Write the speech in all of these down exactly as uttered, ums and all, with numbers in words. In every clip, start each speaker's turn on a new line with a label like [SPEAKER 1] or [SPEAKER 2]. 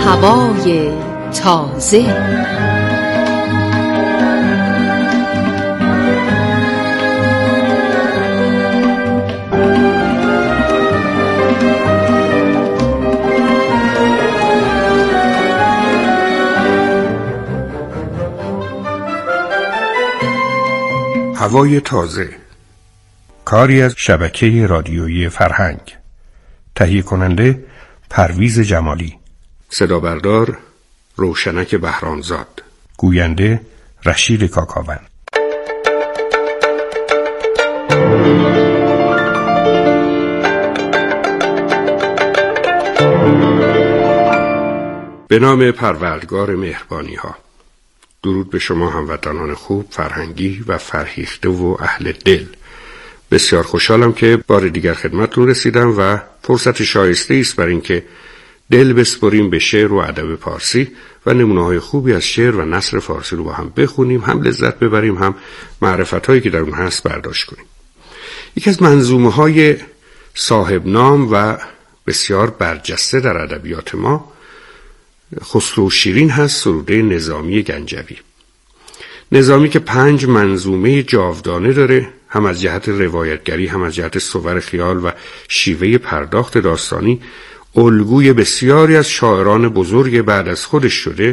[SPEAKER 1] هوای تازه.
[SPEAKER 2] هوای تازه، کاری از شبکه رادیویی فرهنگ. تهیه کننده پرویز جمالی. صدا بردار روشنک بهرامزاد. گوینده رشید کاکاوند. به نام پروردگار مهربانی ها. درود به شما هموطنان خوب، فرهنگی و فرهیخته و اهل دل. بسیار خوشحالم که بار دیگر خدمتتون رسیدم و فرصت شایسته است برای اینکه دل بسپریم به شعر و ادب پارسی و نمونه‌های خوبی از شعر و نثر فارسی رو با هم بخونیم، هم لذت ببریم، هم معرفت‌هایی که در اون هست برداشت کنیم. یکی از منظومه‌های صاحب نام و بسیار برجسته در ادبیات ما خسرو شیرین هست، سروده نظامی گنجوی. نظامی که پنج منظومه جاودانه داره، هم از جهت روایتگری، هم از جهت صور خیال و شیوه پرداخت داستانی الگوی بسیاری از شاعران بزرگ بعد از خودش شده.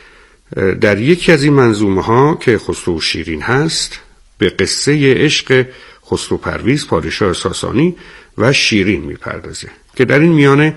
[SPEAKER 2] در یکی از این منظومه ها که خسرو شیرین هست به قصه عشق خسرو پرویز پادشاه ساسانی و شیرین میپردازه که در این میانه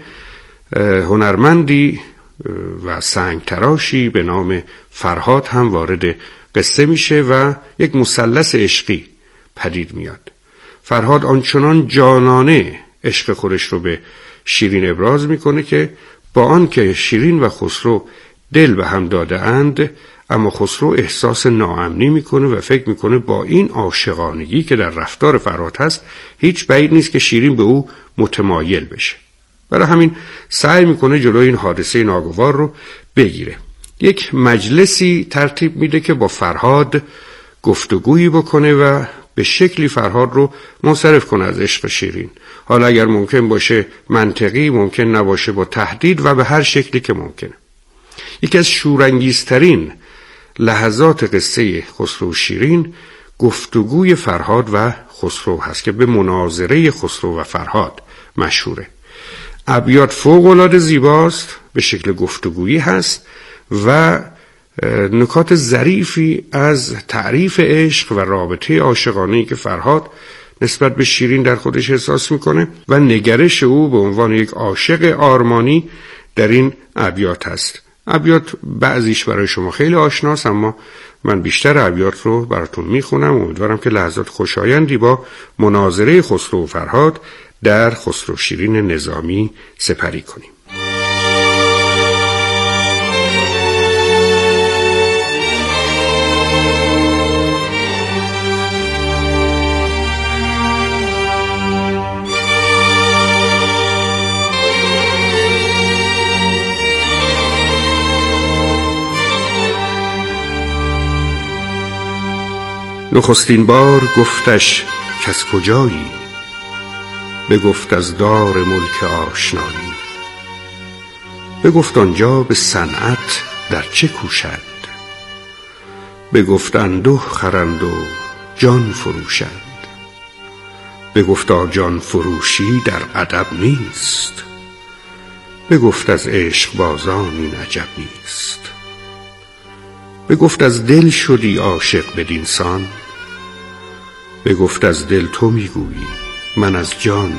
[SPEAKER 2] هنرمندی و سنگ تراشی به نام فرهاد هم وارد قصه میشه و یک مثلث عشقی پدید میاد. فرهاد آنچنان جانانه عشق خودش رو به شیرین ابراز میکنه که با آن که شیرین و خسرو دل به هم داده اند، اما خسرو احساس ناامنی میکنه و فکر میکنه با این عاشقانگی که در رفتار فرهاد هست هیچ بعید نیست که شیرین به او متمایل بشه. برای همین سعی میکنه جلوی این حادثه ناگوار رو بگیره. یک مجلسی ترتیب میده که با فرهاد گفتگویی بکنه و به شکلی فرهاد رو منصرف کنه از عشق شیرین. حالا اگر ممکن باشه منطقی، ممکن نباشه با تهدید و به هر شکلی که ممکنه. یکی از شورانگیزترین لحظات قصه خسرو شیرین گفتگوی فرهاد و خسرو هست که به مناظره خسرو و فرهاد مشهوره. ابیات فوق‌العاده زیباست، به شکل گفتگویی هست و نکات ظریفی از تعریف عشق و رابطه عاشقانه‌ای که فرهاد نسبت به شیرین در خودش احساس میکنه و نگرش او به عنوان یک عاشق آرمانی در این ابیات هست. ابیات بعضیش برای شما خیلی آشناست، اما من بیشتر ابیات رو براتون میخونم. امیدوارم که لحظات خوشایندی با مناظره خسرو و فرهاد در خسرو شیرین نظامی سپری کنیم. نخستین بار گفتش کس کجایی، بگفت از دار ملک آشنایی. بگفت آنجا به صنعت در چه کوشد، بگفت انده خرند و جان فروشد. بگفتا جان فروشی در ادب نیست، بگفت از عشق بازان این عجب نیست. بگفت از دل شدی عاشق بدین سان، بگفت از دل تو میگویی من از جان.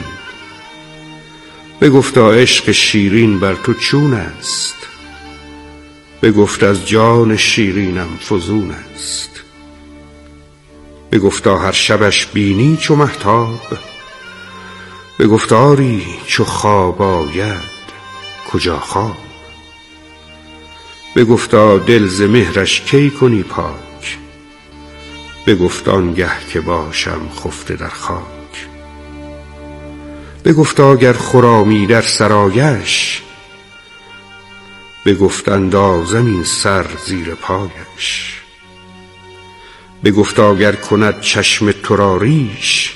[SPEAKER 2] بگفتا عشق شیرین بر تو چون است، بگفت از جان شیرینم فزون است. بگفتا هر شبش بینی چو مهتاب، بگفت آری چو خواب آید کجا خواب. بگفتا دل ز مهرش کی کنی پاک، بگفت آنگه که باشم خفته در خاک. بگفتا گر خرامی در سرایش، بگفت اندازم این سر زیر پایش. بگفتا گر کند چشم تو را ریش،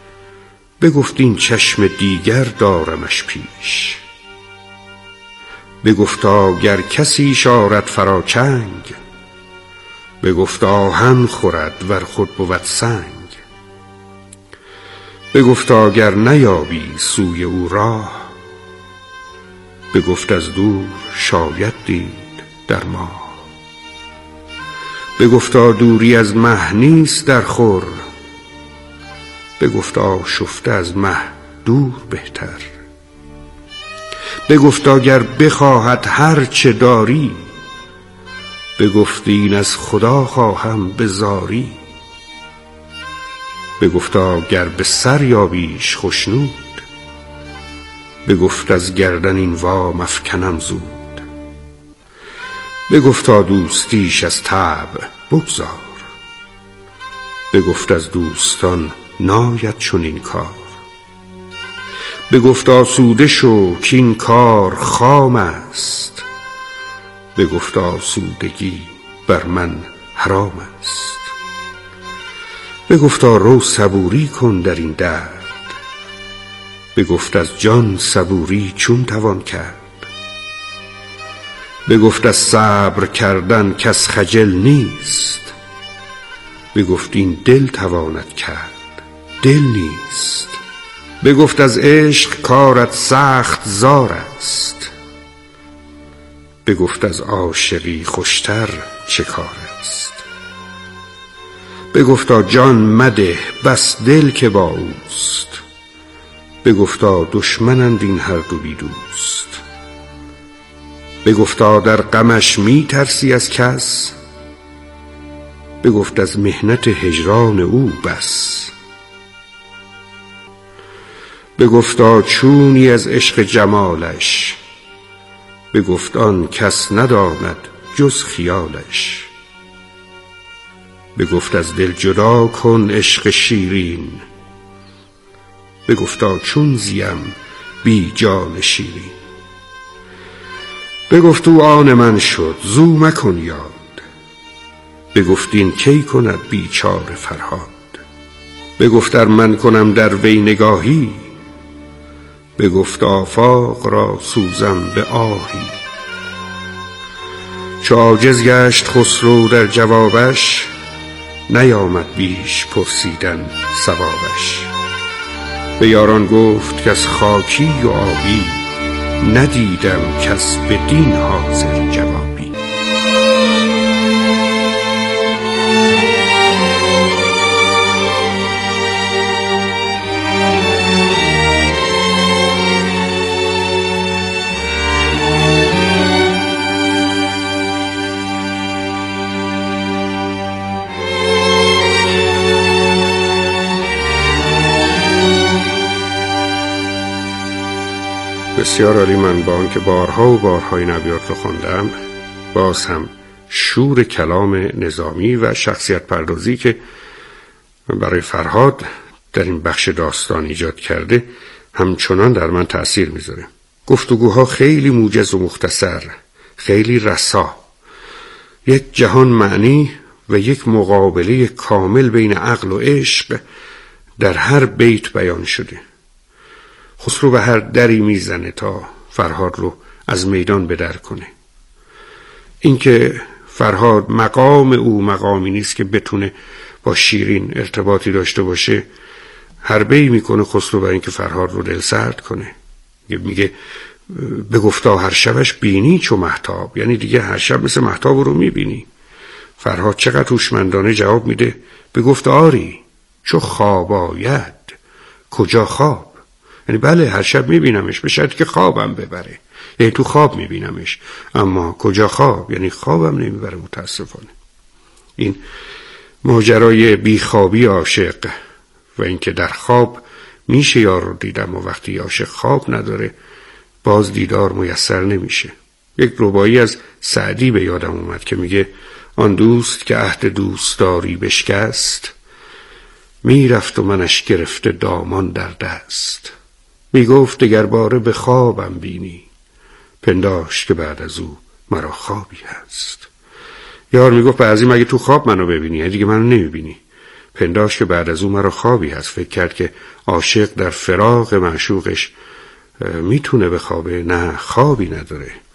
[SPEAKER 2] بگفت این چشم دیگر دارمش پیش. بگفتا گر کسی شارد فراچنگ، بگفتا آهن خورد ور خود بود سنگ. بگفتا گر نیابی سوی او راه، بگفت از دور شاید دید در ماه. بگفتا دوری از مه نیست در خور، بگفتا شفته از مه دور بهتر. بگفتا گر بخواهد هر چه داری، بگفت این از خدا خواهم به زاری. بگفتا گر به سر یابیش خشنود، بگفت از گردن این وام افکنم زود. بگفتا دوستیش از طبع بگذار، بگفت از دوستان ناید چنین کار. بگفت آسوده شو کین کار خام است، بگفت آسودگی بر من حرام است. بگفتا رو صبوری کن در این درد، بگفت از جان صبوری چون توان کرد. بگفت از صبر کردن کس خجل نیست، بگفت این دل تواند کرد دل نیست. بگفت از عشق کارت سخت زار است، بگفت از عاشقی خوشتر چه کار است. بگفتا جان مده بس دل که با اوست، بگفتا دشمنند این هر دو بی دوست. بگفتا در غمش می ترسی از کس، بگفت از محنت هجران او بس. بگفتا چونی از عشق جمالش، بگفت آن کس نداند جز خیالش. بگفت از دل جدا کن عشق شیرین، بگفتا چون زیم بی جان شیرین. بگفت او آن من شد زو مکن یاد، بگفت این کی کند بیچاره فرهاد. بگفت ار من کنم در وی نگاهی، بگفت آفاق را سوزم به آهی. چو عاجز گشت خسرو در جوابش، نیامد بیش پرسیدن صوابش. به یاران گفت که از خاکی و آبی، ندیدم کس به دین حاضر جوابی. بسیار عالی. من با آنکه بارها و بارها این ابیات رو خواندم، باز هم شور کلام نظامی و شخصیت پردازی که برای فرهاد در این بخش داستان ایجاد کرده همچنان در من تأثیر میذاره. گفتگوها خیلی موجز و مختصر، خیلی رسا، یک جهان معنی و یک مقابله کامل بین عقل و عشق در هر بیت بیان شده. خسرو به هر دری میزنه تا فرهاد رو از میدان بدر کنه. اینکه فرهاد مقام او مقامی نیست که بتونه با شیرین ارتباطی داشته باشه، حربه‌ای میکنه خسرو برای اینکه فرهاد رو دل سرد کنه. میگه بگفتا هر شبش بینی چو مهتاب، یعنی دیگه هر شب مثل مهتاب رو میبینی. فرهاد چقدر هوشمندانه جواب میده، بگفت آری چو خواب آید کجا خواب. یعنی بله هر شب میبینمش، به شرطی که خوابم ببره، یعنی تو خواب میبینمش، اما کجا خواب؟ یعنی خوابم نمیبره متاسفانه. این ماجرای بیخوابی عاشق و اینکه در خواب میشه یار رو دیدم و وقتی عاشق خواب نداره باز دیدار میسر نمیشه. یک ربایی از سعدی به یادم اومد که میگه آن دوست که عهد دوستداری بشکست، میرفت و منش گرفته دامان در دست. میگفت دگر باره به خوابم بینی، پنداشت که بعد از او مرا خوابی هست. یار میگفت بعضی مگه تو خواب منو ببینی، دیگه منو نمیبینی. پنداشت که بعد از او مرا خوابی هست. فکر کرد که عاشق در فراق معشوقش میتونه بخوابه، نه خوابی نداره.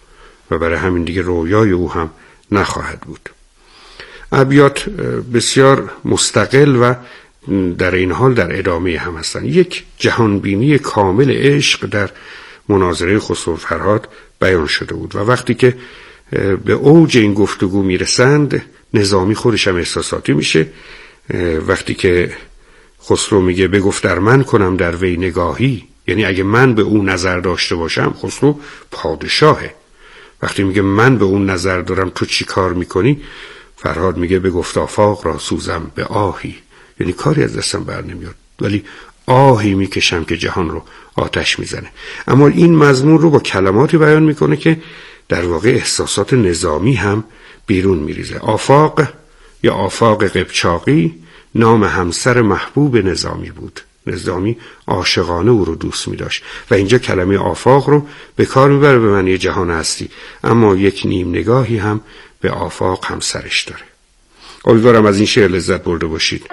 [SPEAKER 2] و برای همین دیگه رویای او هم نخواهد بود. ابیات بسیار مستقل و در این حال در ادامه هم هستند. یک جهانبینی کامل عشق در مناظره خسرو فرهاد بیان شده بود و وقتی که به اوج این گفتگو میرسند نظامی خودش هم احساساتی میشه. وقتی که خسرو میگه بگفت در من کنم در وی نگاهی، یعنی اگه من به اون نظر داشته باشم، خسرو پادشاهه. وقتی میگه من به اون نظر دارم تو چی کار میکنی، فرهاد میگه بگفت آفاق را سوزم به آهی، یعنی کاری از دستم بر نمیاد ولی آهی میکشم که جهان رو آتش میزنه. اما این مضمون رو با کلماتی بیان میکنه که در واقع احساسات نظامی هم بیرون میریزه. آفاق یا آفاق قبچاقی نام همسر محبوب نظامی بود. نظامی عاشقانه او رو دوست می داشت و اینجا کلمه آفاق رو به کار میبره به معنی جهان هستی، اما یک نیم نگاهی هم به آفاق همسرش داره. امیدوارم از این شعر لذت برده باشید.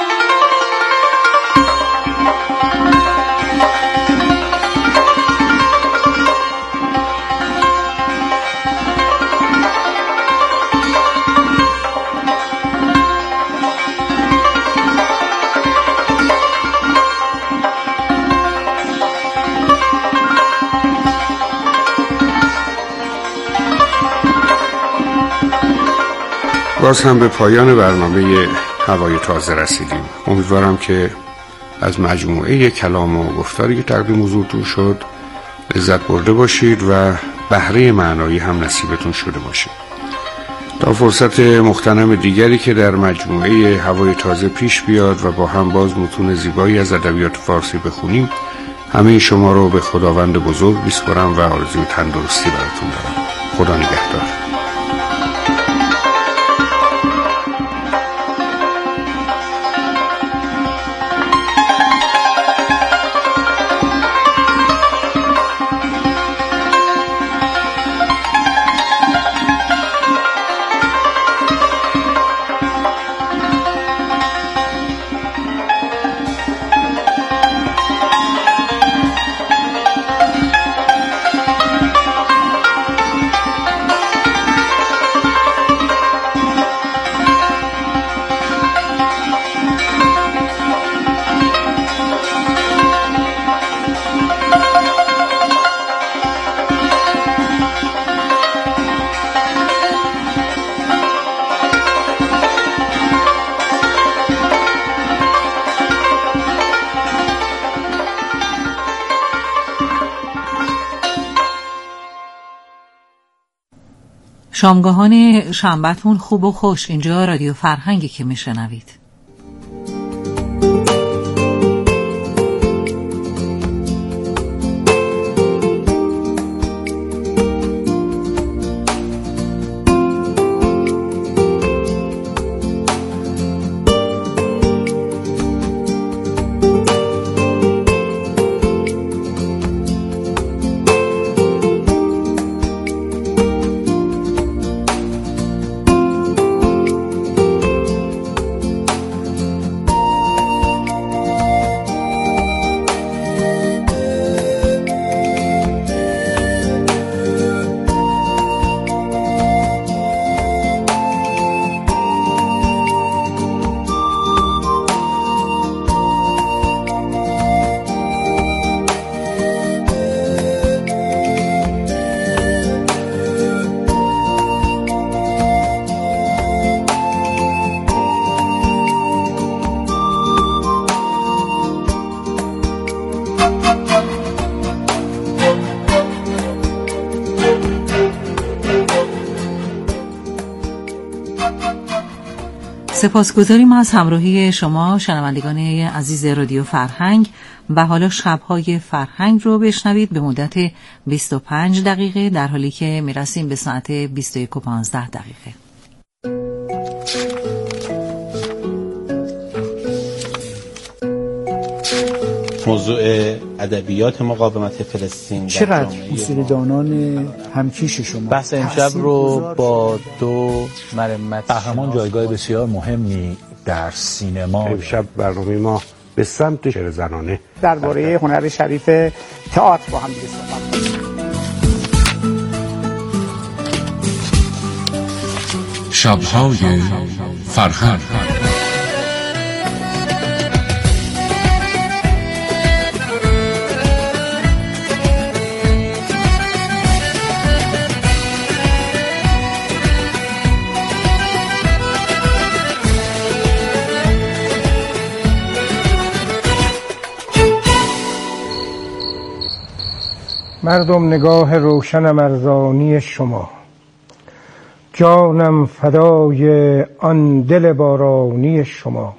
[SPEAKER 2] باز هم به پایان برنامه هوای تازه رسیدیم. امیدوارم که از مجموعه کلام و گفتاری که تقدیم حضورتون شد لذت برده باشید و بهره معنایی هم نصیبتون شده باشه. تا فرصت مغتنم دیگری که در مجموعه هوای تازه پیش بیاد و با هم باز متون زیبایی از ادبیات فارسی بخونیم، همه شما رو به خداوند بزرگ میسپارم و آرزوی تندرستی براتون دارم. خدا نگهدار.
[SPEAKER 1] شامگاهان شنبه‌تون خوب و خوش. اینجا رادیو فرهنگی که میشنوید. سپاسگزاریم از همراهی شما شنوندگان عزیز رادیو فرهنگ و حالا شب‌های فرهنگ رو بشنوید به مدت بیست و پنج دقیقه، در حالی که میرسیم به ساعت بیست و یک و پانزده دقیقه.
[SPEAKER 3] موضوع ادبیات مقاومت فلسطین
[SPEAKER 4] چقدر موسیقیدانان همکیش شما
[SPEAKER 3] بحث امشب رو با دو مرمت
[SPEAKER 5] قهرمان جایگاه بسیار مهمی در سینما.
[SPEAKER 2] امشب برنامه ما به سمت شعر زنانه
[SPEAKER 4] درباره هنر شریف تئاتر با هم دیگه صحبت کنیم.
[SPEAKER 2] شب‌های فرهنگ.
[SPEAKER 6] مردم نگاه روشنم ارزانی شما، جانم فدای آن دل بارانی شما.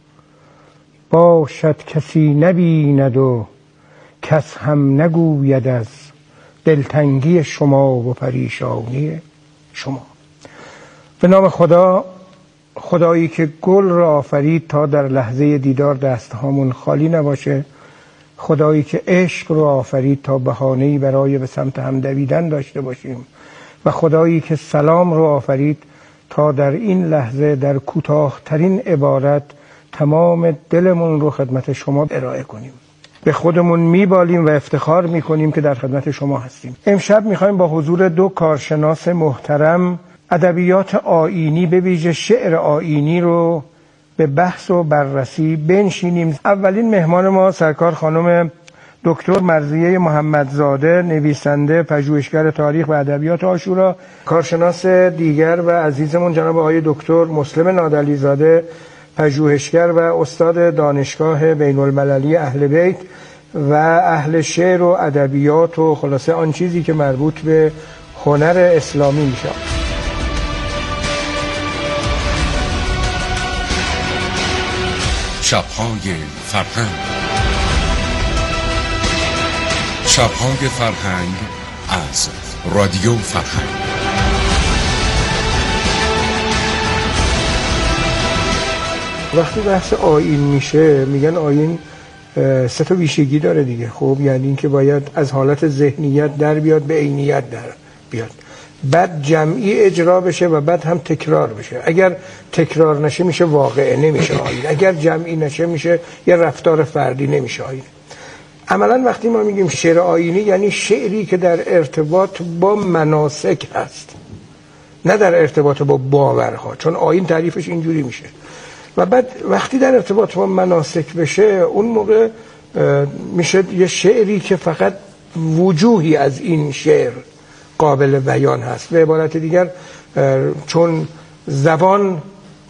[SPEAKER 6] باشد کسی نبیند و کس هم نگوید از دلتنگی شما و پریشانی شما. به نام خدا، خدایی که گل را آفرید تا در لحظه دیدار دستهامون خالی نباشه، خدایی که عشق رو آفرید تا بهانه‌ای برای به سمت هم دویدن داشته باشیم و خدایی که سلام رو آفرید تا در این لحظه در کوتاه‌ترین عبارت تمام دلمون رو خدمت شما ارائه کنیم. به خودمون میبالیم و افتخار میکنیم که در خدمت شما هستیم. امشب میخوایم با حضور دو کارشناس محترم ادبیات آیینی به ویژه شعر آیینی رو به بحث و بررسی بنشینیم. اولین مهمان ما سرکار خانم دکتر مرضیه محمدزاده، نویسنده، پژوهشگر تاریخ و ادبیات عاشورا. کارشناس دیگر و عزیزمون جناب آقای دکتر مسلم نادعلیزاده، پژوهشگر و استاد دانشگاه بین المللی اهل بیت و اهل شعر و ادبیات و خلاصه آن چیزی که مربوط به هنر اسلامی میشه.
[SPEAKER 2] شب‌های فرهنگ. شب‌های فرهنگ از رادیو فرهنگ.
[SPEAKER 6] وقتی بحث آیین میشه میگن آیین سه تا ویژگی داره دیگه. خب یعنی این که باید از حالت ذهنیت در بیاد به عینیت در بیاد، بعد جمعی اجرا بشه و بعد هم تکرار بشه. اگر تکرار نشه میشه واقعه، نمیشه آیین. اگر جمعی نشه میشه یه رفتار فردی، نمیشه آیین. عملا وقتی ما میگیم شعر آیینی یعنی شعری که در ارتباط با مناسک هست، نه در ارتباط با باورها، چون آیین تعریفش اینجوری میشه. و بعد وقتی در ارتباط با مناسک بشه اون موقع میشه یه شعری که فقط وجوهی از این شعر قابل بیان هست. به عبارت دیگر چون زبان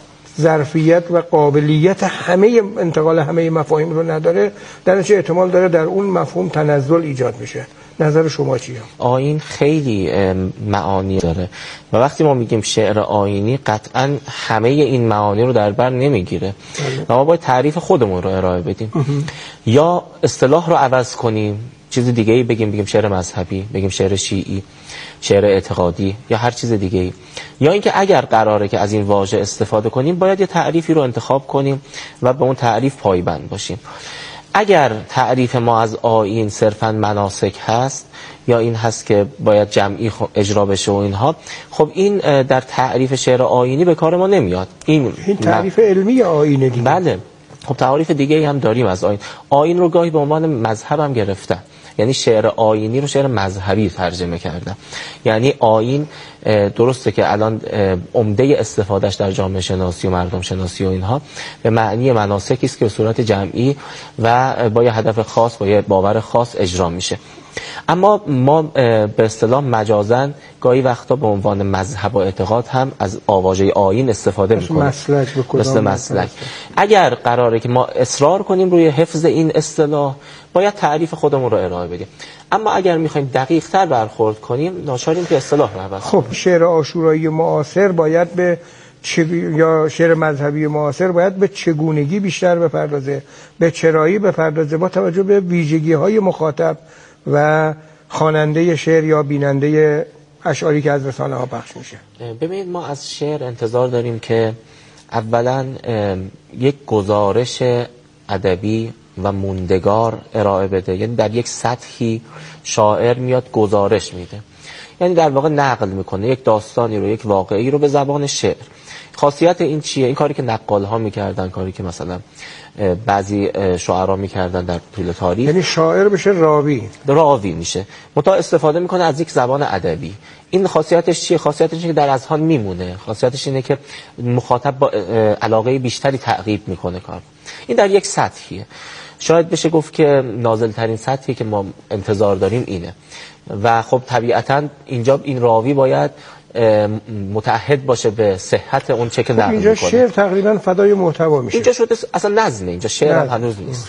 [SPEAKER 6] ظرفیت و قابلیت همه انتقال همه مفاهیم رو نداره، در نتیجه احتمال داره در اون مفهوم تنزل ایجاد بشه. نظر شما چیه؟
[SPEAKER 7] آیین خیلی معانی داره و وقتی ما میگیم شعر آیینی قطعا همه این معانی رو در بر نمیگیره و ما باید تعریف خودمون رو ارائه بدیم. یا اصطلاح رو عوض کنیم، چیز دیگه ای بگیم، بگیم شعر مذهبی، بگیم شعر شیعی، شعر اعتقادی یا هر چیز دیگه ای. یا اینکه اگر قراره که از این واژه استفاده کنیم باید یه تعریفی رو انتخاب کنیم و به اون تعریف پایبند باشیم. اگر تعریف ما از آیین صرفاً مناسک هست یا این هست که باید جمعی اجرا بشه و اینها، خب این در تعریف شعر آیینی به کار ما نمیاد. این,
[SPEAKER 6] این تعریف م... علمی آیینه دیگه.
[SPEAKER 7] بله. خب تعریف دیگه هم داریم از آیین. آیین رو گاهی به عنوان مذهب هم گرفتن، یعنی شعر آیینی رو شعر مذهبی ترجمه کردن. یعنی آیین درسته که الان عمده استفادهش در جامعه شناسی و مردم شناسی و اینها به معنی مناسکی است که به صورت جمعی و با یه هدف خاص، با یه باور خاص اجرا میشه. اما ما به اصطلاح مجازن گاهی وقتا به عنوان مذهب و اعتقاد هم از آواژه آیین استفاده میکنیم، مثل مسلک. اگر قراره که ما اصرار کنیم روی حفظ این اصطلاح باید تعریف خودمون رو ارائه بدیم. اما اگر میخوایم دقیق تر برخورد کنیم ناچاریم که اصطلاح رو عوض کنیم.
[SPEAKER 6] خب شعر عاشورایی معاصر باید به چه... یا شعر مذهبی معاصر باید به چگونگی بیشتر بپردازه، به چرایی بپردازه با توجه به ویژگی های مخاطب و خواننده شعر یا بیننده اشعاری که از رسانه ها پخش میشه.
[SPEAKER 7] ببینید ما از شعر انتظار داریم که اولا یک گزارش ادبی و موندگار ارائه بده، یعنی در یک سطحی شاعر میاد گزارش میده، یعنی در واقع نقل میکنه یک داستانی رو، یک واقعی رو به زبان شعر. خاصیت این چیه؟ این کاری که نقال ها میکردن، کاری که مثلا بعضی شاعرها میکردن در طول تاریخ،
[SPEAKER 6] یعنی شاعر بشه راوی
[SPEAKER 7] راوی میشه، متا استفاده میکنه از یک زبان ادبی. این خاصیتش چیه؟ خاصیتش اینه که در اذهان میمونه، خاصیتش اینه که مخاطب با علاقه بیشتری تعقیب میکنه کار. این در یک سطحیه، شاید بشه گفت که نازل ترین سطحی که ما انتظار داریم اینه. و خب طبیعتا اینجا این راوی باید متعهد باشه به صحت اون چه که نقل میکنه.
[SPEAKER 6] اینجا شعر تقریبا فدای محتوا میشه.
[SPEAKER 7] اینجا شده اصلا نظمه، اینجا شعر هم هنوز نیست.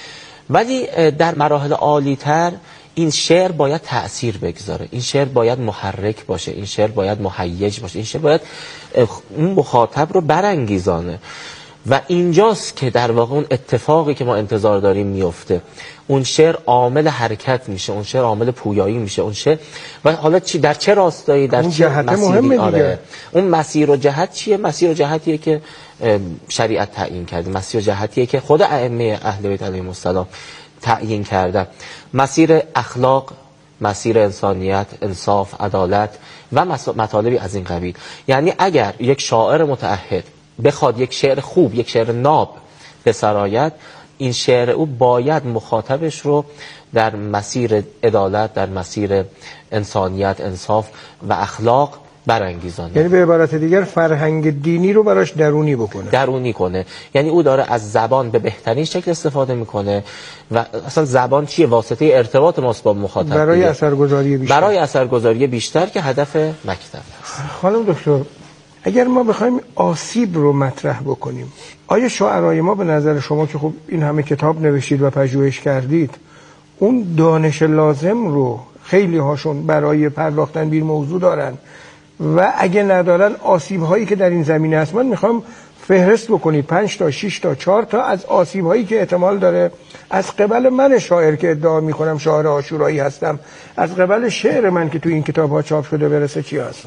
[SPEAKER 7] ولی در مراحل عالی تر این شعر باید تأثیر بگذاره، این شعر باید محرک باشه، این شعر باید مهیج باشه، این شعر باید اون مخاطب رو برانگیزانه. و اینجاست که در واقع اون اتفاقی که ما انتظار داریم میفته. اون شعر عامل حرکت میشه، اون شعر عامل پویایی میشه، اون شعر و حالا چی در چه راستایی، در چه مسیری. آره. اون مسیر و جهت چیه؟ مسیر و جهتیه که شریعت تعیین کرده، مسیر و جهتیه که خود ائمه اهل بیت علیهم السلام تعیین کرده. مسیر اخلاق، مسیر انسانیت، انصاف، عدالت و مطالبی از این قبیل. یعنی اگر یک شاعر متعهد بخواد یک شعر خوب، یک شعر ناب بسراید، این شعر او باید مخاطبش رو در مسیر عدالت، در مسیر انسانیت، انصاف و اخلاق برانگیزانه.
[SPEAKER 6] یعنی به عبارت دیگر فرهنگ دینی رو براش درونی بکنه،
[SPEAKER 7] درونی کنه. یعنی او داره از زبان به بهترین شکل استفاده میکنه و اصلا زبان چیه؟ واسطه ارتباط ماست با مخاطب،
[SPEAKER 6] برای دیگه. اثرگذاری بیشتر،
[SPEAKER 7] برای اثرگذاری بیشتر که هدف مکتب هست.
[SPEAKER 6] خانم دکتر، اگر ما بخوایم آسیب رو مطرح بکنیم، آیا شاعرای ما به نظر شما که خب این همه کتاب نوشتید و پژوهش کردید، اون دانش لازم رو خیلی هاشون برای پرداختن به این موضوع دارن؟ و اگه ندارن، آسیب هایی که در این زمینه هست، من میخوام فهرست بکنید پنج تا شش تا چهار تا از آسیب هایی که احتمال داره از قبل من شاعر که ادعا میکنم شاعر عاشورایی هستم، از قبل شعر من که تو این کتاب ها چاپ شده برسه چی هستن؟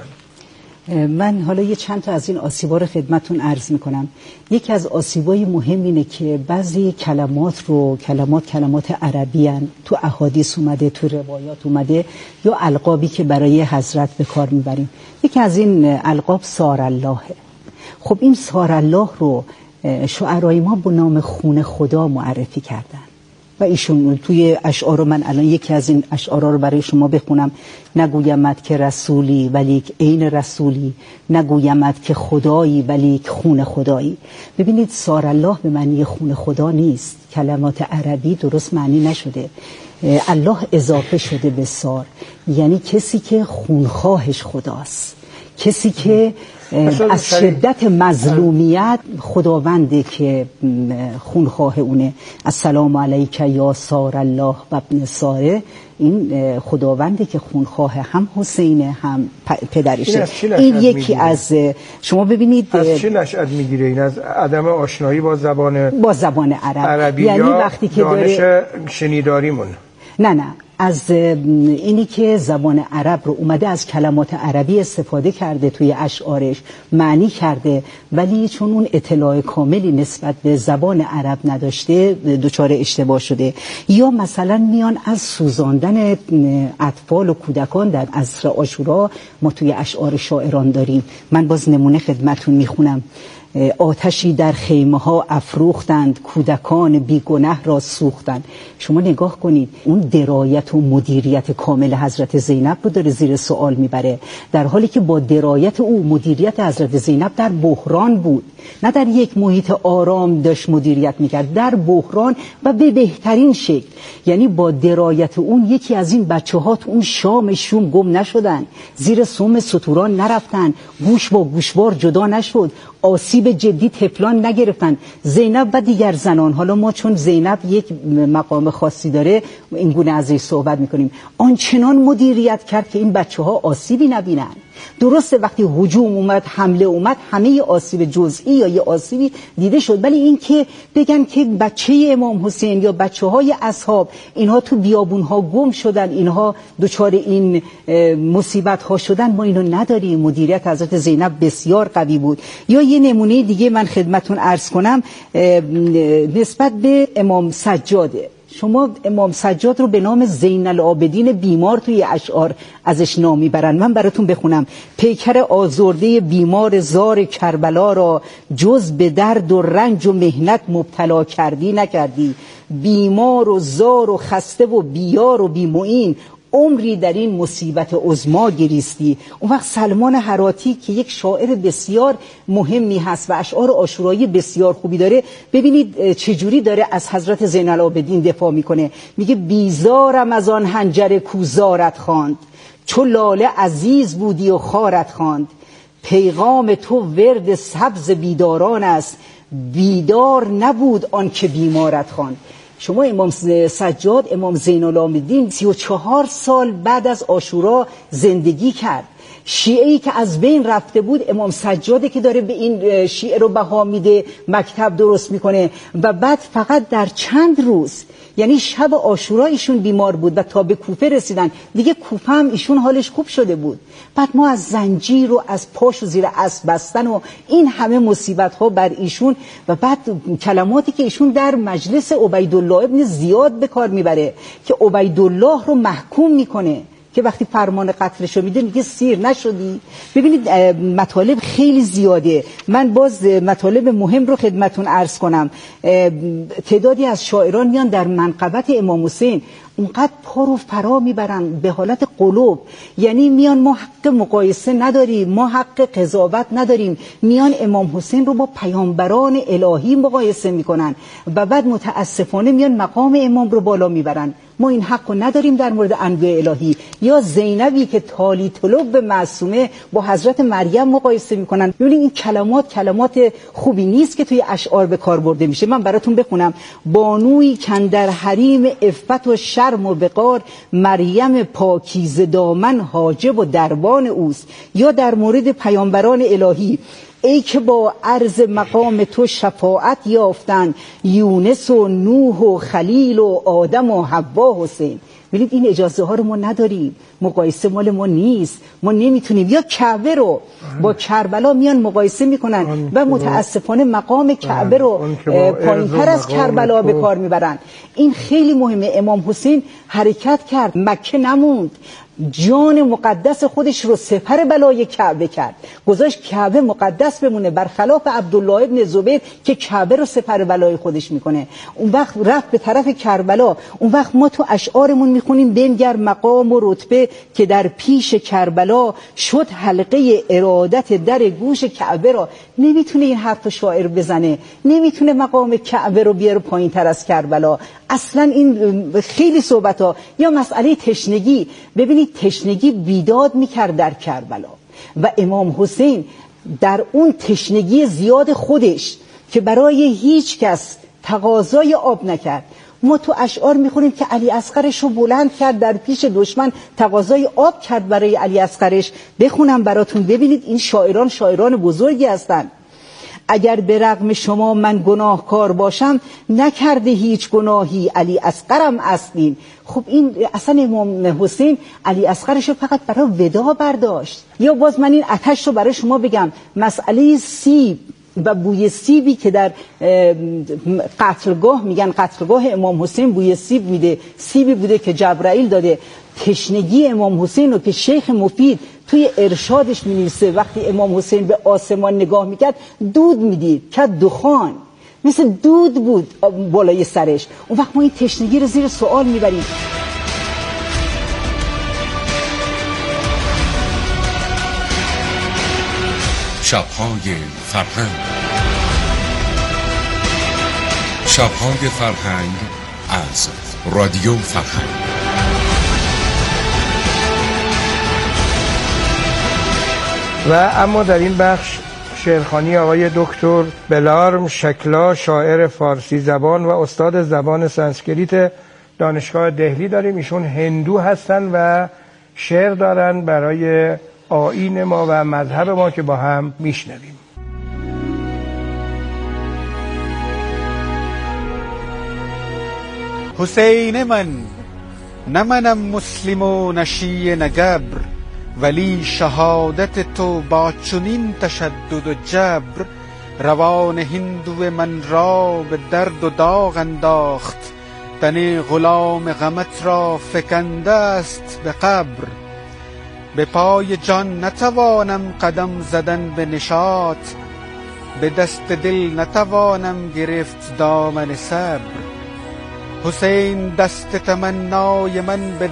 [SPEAKER 8] من حالا یه چند تا از این آسیب‌ها رو خدمتتون عرض می‌کنم. یکی از آسیب‌های مهم اینه که بعضی کلمات رو کلمات کلمات عربی ان، تو احادیث اومده، تو روایات اومده، یا القابی که برای حضرت به کار می‌بریم. یکی از این القاب سار الله. خب این سار الله رو شاعرای ما به نام خون خدا معرفی کردن و ایشون توی اشعار، من الان یکی از این اشعارا رو برای شما بخونم. نگویمت که رسولی ولیک عین رسولی، نگویمت که خدایی ولیک خون خدایی. ببینید سار الله به معنی خون خدا نیست، کلمات عربی درست معنی نشده، الله اضافه شده به سار، یعنی کسی که خونخواهش خداست، کسی که از شدت مظلومیت خداونده که خونخواه اونه. السلام علیک یا سار الله و ابن ساره، این خداونده که خونخواه هم حسین هم پدرشه. این یکی از شما ببینید
[SPEAKER 6] از چه نشأت میگیره؟ این از عدم آشنایی با زبان
[SPEAKER 8] با زبان عرب
[SPEAKER 6] عربی،
[SPEAKER 8] یعنی
[SPEAKER 6] یا
[SPEAKER 8] وقتی که
[SPEAKER 6] دانش
[SPEAKER 8] داره...
[SPEAKER 6] شنیداریمون؟
[SPEAKER 8] نه نه از اینی که زبان عرب رو اومده از کلمات عربی استفاده کرده، توی اشعارش معنی کرده، ولی چون اون اطلاع کاملی نسبت به زبان عرب نداشته دچار اشتباه شده. یا مثلا میان از سوزاندن اطفال و کودکان در عصر عاشورا ما توی اشعار شاعران داریم. من باز نمونه خدمتون میخونم. آتشی در خیمه ها افروختند، کودکان بیگنه را سوختند. شما نگاه کنید، اون درایت و مدیریت کامل حضرت زینب رو داره زیر سوال میبره، در حالی که با درایت او مدیریت حضرت زینب در بحران بود، نه در یک محیط آرام داشت مدیریت میکرد، در بحران و به بهترین شکل. یعنی با درایت اون یکی از این بچه ها تو اون شام شوم گم نشدن، زیر سم ستوران نرفتن، گوش با گوشوار جدا نشد، آسیب جدی طفلان نگرفتن. زینب و دیگر زنان، حالا ما چون زینب یک مقام خاصی داره این گونه ازش صحبت میکنیم، آنچنان مدیریت کرد که این بچه ها آسیبی نبینن. درسته وقتی هجوم اومد، حمله اومد، همه آسیب جزئی یا یه آسیبی دیده شد، ولی این که بگن که بچه امام حسین یا بچه های اصحاب اینها تو بیابون ها گم شدن، اینها دچار این مصیبت ها شدن، ما اینو نداریم. مدیریت حضرت زینب بسیار قوی بود. یا یه نمونه دیگه من خدمتون عرض کنم نسبت به امام سجاده. شما امام سجاد رو به نام زین العابدین بیمار توی اشعار ازش نام میبرن. من براتون بخونم: پیکر آزرده بیمار زار کربلا را جز به درد و رنج و مهنت مبتلا کردی نکردی، بیمار و زار و خسته و بیار و بیمعین عمری در این مصیبت عظما گریستی. اون وقت سلمان هراتی که یک شاعر بسیار مهمی هست و اشعار عاشورایی بسیار خوبی داره، ببینید چجوری داره از حضرت زین العابدین دفاع میکنه. میگه بیزارم از آن حنجر کوزارت خواند، چو لاله عزیز بودی و خارت خواند، پیغام تو ورد سبز بیداران است، بیدار نبود آن که بیمارت خواند. شما امام سجاد، امام زین العابدین سی و چهار سال بعد از عاشورا زندگی کرد. شیعه‌ای که از بین رفته بود امام سجاده که داره به این شیعه رو بها میده، مکتب درست میکنه و بعد فقط در چند روز، یعنی شب عاشورا ایشون بیمار بود و تا به کوفه رسیدن دیگه کوفه هم ایشون حالش خوب شده بود. بعد ما از زنجیر و از پاش و زیر اسب بستن و این همه مصیبت ها بر ایشون و بعد کلماتی که ایشون در مجلس عبیدالله ابن زیاد به کار میبره که عبیدالله رو محکوم میکنه که وقتی فرمان قتلش رو میده میگه سیر نشدی. ببینید مطالب خیلی زیاده. من باز مطالب مهم رو خدمتون عرض کنم. تعدادی از شاعران میان در منقبت امام حسین اونقدر پا رو فرا میبرن به حالت قلوب، یعنی میان ما حق مقایسه نداریم، ما حق قضاوت نداریم، میان امام حسین رو با پیامبران الهی مقایسه میکنن و بعد متاسفانه میان مقام امام رو بالا میبرن. ما این حق رو نداریم در مورد انبیاء الهی. یا زینبی که تالی طلب به معصومه با حضرت مریم مقایسه میکنن. ببینید این کلمات کلمات خوبی نیست که توی اشعار به کار برده میشه. من براتون بخونم: بانوی کندر حریم عفت و شرم و وقار، مریم پاکیزه دامن حاجب و دربان اوست. یا در مورد پیامبران الهی: ای که با عرض مقام تو شفاعت یافتند، یونس و نوح و خلیل و آدم و حوا حسین. ببینید این اجازه ها رو ما نداریم، مقایسه مال ما نیست، ما نمیتونیم. یا کعبه رو با کربلا میان مقایسه میکنن و متاسفانه مقام کعبه رو پایینتر از کربلا به کار میبرن. این خیلی مهمه. امام حسین حرکت کرد، مکه نموند، جان مقدس خودش رو سپر بلای کعبه کرد، گذاشت کعبه مقدس بمونه، برخلاف عبدالله ابن زبیر که کعبه رو سپر بلای خودش میکنه. اون وقت رفت به طرف کربلا. اون وقت ما تو اشعارمون میخونیم: بنگر مقام و رتبه که در پیش کربلا، شد حلقه ارادت در گوش کعبه را. نمیتونه این حرف شاعر بزنه، نمیتونه مقام کعبه رو بیاره پایین تر از کربلا. اصلا این خیلی صحبت ها. یا مسئله تشنگی، ببینید تشنگی بیداد میکرد در کربلا و امام حسین در اون تشنگی زیاد خودش که برای هیچ کس تقاضای آب نکرد. ما تو اشعار میخونیم که علی اصغرش رو بلند کرد در پیش دشمن، تقاضای آب کرد برای علی اصغرش. بخونم براتون ببینید این شاعران شاعران بزرگی هستند. اگر به رغم شما من گناهکار باشم، نکرده هیچ گناهی علی اصغرم اصلین. خب این اصلا امام حسین علی اصغرش رو فقط برای ودا برداشت. یا باز من این آتش رو برای شما بگم، مسئله سیب و بوی سیبی که در قتلگاه، میگن قتلگاه امام حسین بوی سیب میده، سیبی بوده که جبرائیل داده. تشنگی امام حسین رو که شیخ مفید توی ارشادش می‌نویسه، وقتی امام حسین به آسمان نگاه میکرد دود میدید که دخان، مثل دود بود بالای سرش. اون وقت ما این تشنگی رو زیر سوال میبریم.
[SPEAKER 9] شب‌های فرهنگ. شب‌های فرهنگ از رادیو فرهنگ.
[SPEAKER 6] و اما در این بخش شعرخوانی آقای دکتر بلارم شکلا، شاعر فارسی زبان و استاد زبان سانسکریت دانشگاه دهلی داریم. ایشون هندو هستن و شعر دارن برای آیین ما و مذهب ما که با هم میشنویم.
[SPEAKER 10] حسین من، نه منم مسلم و نه شیعه نه گبر، ولی شهادت تو با چنین تشدد و جبر، روان هندو من را به درد و داغ انداخت، تن غلام غمت را فکنده است به قبر. به پای جان نتوانم قدم زدن به نشاط، به دست دل نتوانم گرفت دامن صبر. حسین دست تمنای من به